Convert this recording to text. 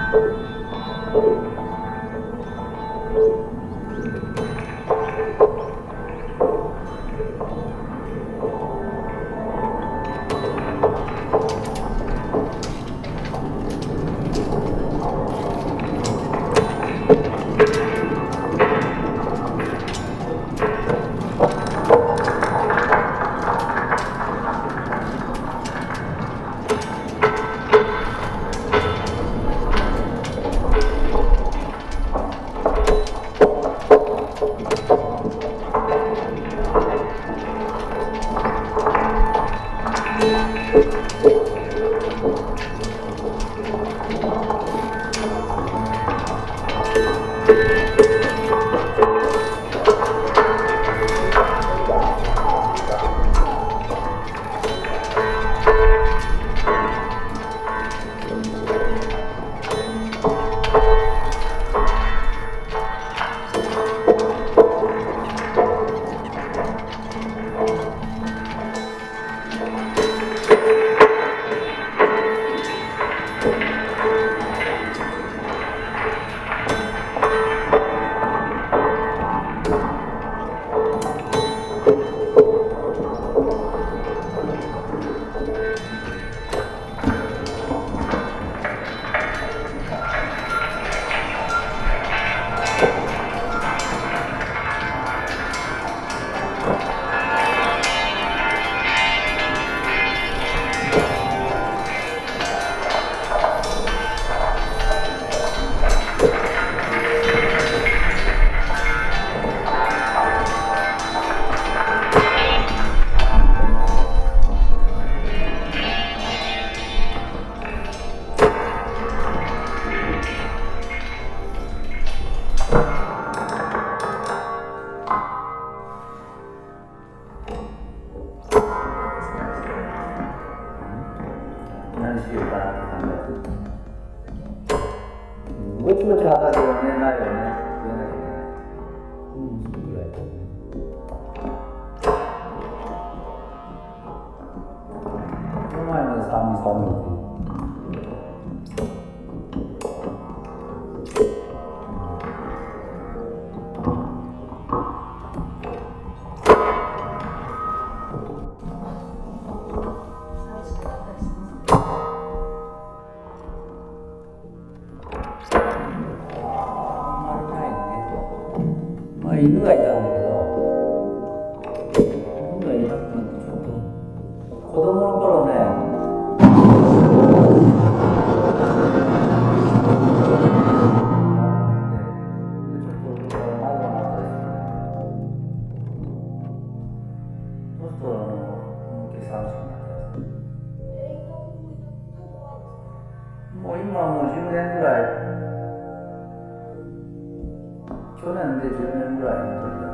何しようかなって考えてる。ぼちぼち働くよね、ないよね。それぐらいだよね。この前まで寒いって。犬がいたんだけど、犬がいなくなってちょっと子供の頃ね、ちょっと迷子になったりするね。そうすると計算しくなったりする。もう今はもう10年ぐらい、去年で10年ぐらいの時だ。